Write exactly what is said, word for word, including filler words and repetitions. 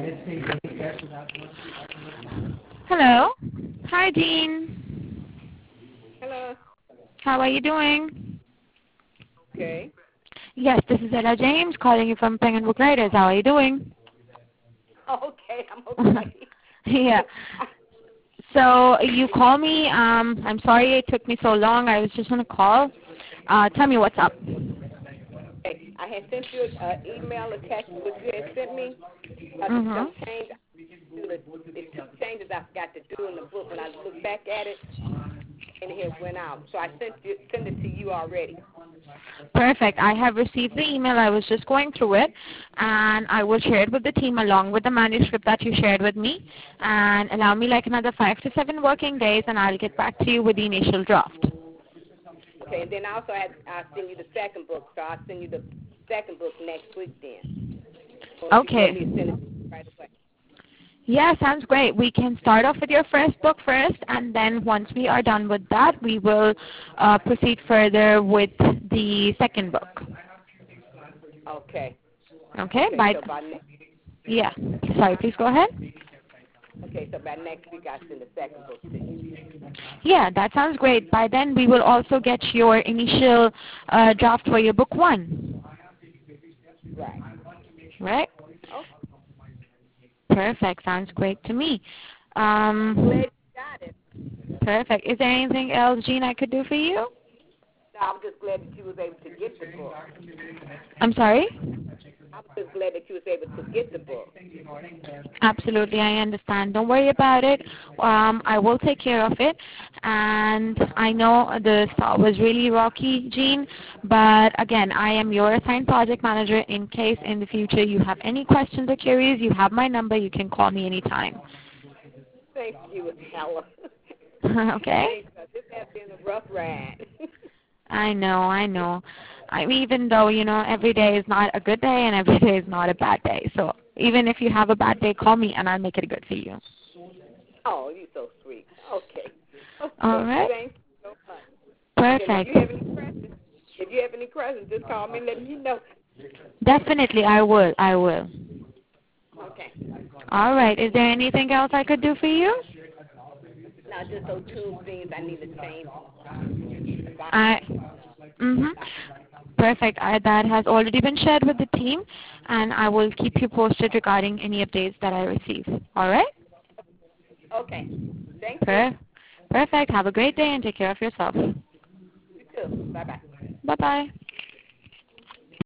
Hello. Hi, Dean. Hello. How are you doing? Okay. Yes, this is Ella James calling you from Penguin Book Writers. How are you doing? Okay, I'm okay. Yeah. So you call me. Um, I'm sorry it took me so long. I was just on a call. Uh, tell me what's up. Okay. I had sent you an uh, email attached to what you had sent me. Uh, Mhm. some change. The, the two changes I forgot to do in the book. When I look back at it, and it went out. So I sent you, sent it to you already. Perfect. I have received the email. I was just going through it, and I will share it with the team along with the manuscript that you shared with me. And allow me like another five to seven working days, and I'll get back to you with the initial draft. Okay, and then also I I'll send you the second book. So I'll send you the second book next week then. Or if you want me to send Okay. it right away. Yeah, sounds great. We can start off with your first book first, and then once we are done with that, we will uh, proceed further with the second book. Okay. Okay? Okay, By so by next yeah. Sorry, please go ahead. okay, so by next week I'll send the second book to you. Yeah, that sounds great. By then, we will also get your initial uh, draft for your book one. Right. Right? Oh, Perfect. Sounds great to me. glad Um, you got it. perfect. Is there anything else, Jean, I could do for you? No, I'm just glad that you was able to get the book. I'm sorry? I'm just glad that you was able to get the book. Absolutely, I understand. Don't worry about it. Um, I will take care of it. And I know the start was really rocky, Jean, but again, I am your assigned project manager. In case in the future you have any questions or queries, you have my number. You can call me anytime. Thank you, Ella. Okay? Thanks. Uh, this has been a rough ride. I know, I know. I even though, you know, every day is not a good day and every day is not a bad day. So even if you have a bad day, call me and I'll make it good for you. Oh, you're so sweet. Okay. All Okay. right? Thank you so much. And if Perfect. you have any questions, if you have any questions, just call me and let me know. Definitely, I will. I will. Okay. All right. Is there anything else I could do for you? Now, just those two things I need to change. I. Mhm. Perfect. I, that has already been shared with the team, and I will keep you posted regarding any updates that I receive. All right? Okay. Thank you. Per- Perfect. Have a great day and take care of yourself. You too. Bye-bye. Bye bye.